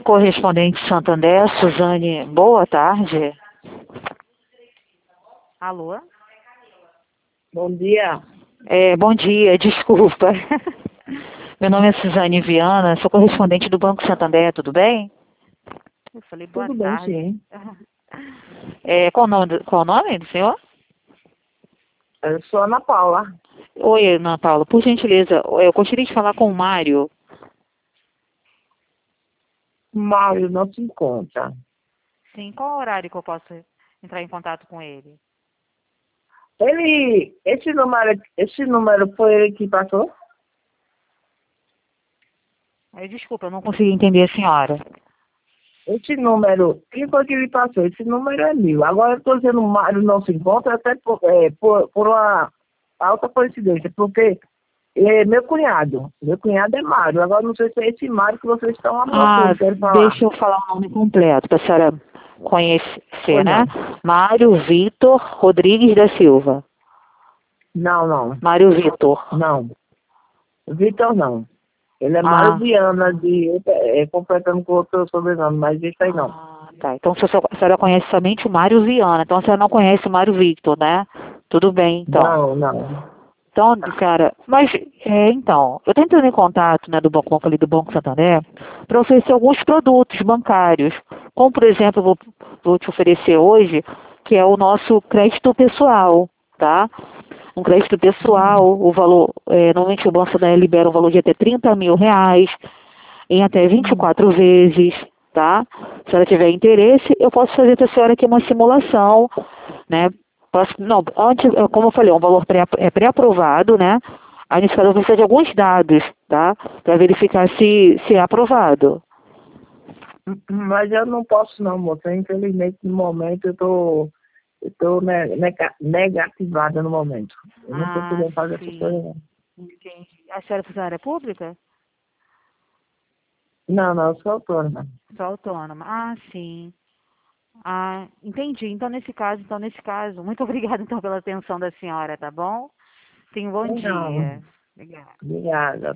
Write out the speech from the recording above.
correspondente Santander, Suzane, boa tarde. Alô? Bom dia. Bom dia, desculpa. Meu nome é Suzane Viana, sou correspondente do Banco Santander, tudo bem? Eu falei boa Tudo bem, tarde. sim. Qual o nome do senhor? Eu sou Ana Paula. Oi, Ana Paula, por gentileza, eu gostaria de falar com o Mário. Mário não se encontra. Sim, qual o horário que eu posso entrar em contato com ele? Esse número foi ele que passou? Desculpa, eu não consegui entender a senhora. Esse número, quem foi que ele passou? Esse número é meu. Agora eu estou dizendo Mário não se encontra até por uma alta coincidência, porque é meu cunhado. Meu cunhado é Mário. Agora não sei se é esse Mário que vocês estão à procura, quero falar. Deixa eu falar o nome completo para a senhora conhecer, Pois né? não. Mário Vitor Rodrigues da Silva. Não. Mário Vitor. Não. Vitor não. Ele é Mário Viana, completando com outro sobrenome, mas isso aí não. Tá. Então a senhora conhece somente o Mário Viana, então a senhora não conhece o Mário Victor, né? Tudo bem, então. Não. Então, senhora, mas, então, eu estou entrando em contato, né, do banco ali do Banco Santander, para oferecer alguns produtos bancários, como, por exemplo, eu vou te oferecer hoje, que é o nosso crédito pessoal, tá? Um crédito pessoal, o valor, normalmente o Banco Santander libera um valor de até R$ 30.000, em até 24 vezes, tá? Se ela tiver interesse, eu posso fazer para a senhora aqui uma simulação, né? Não, antes, como eu falei, um valor pré-aprovado, né? Aí nesse caso eu vou precisar de alguns dados, tá? Para verificar se é aprovado. Mas eu não posso não, moça. Infelizmente, no momento, eu tô negativada no momento. Eu não estou podendo fazer essas coisas, não. Entendi. A senhora é funcionária pública? Não, eu sou autônoma. Sou autônoma. Sim. Entendi. Então, nesse caso, muito obrigada, então, pela atenção da senhora, tá bom? Tenha um bom Não. dia. Obrigada. Obrigada.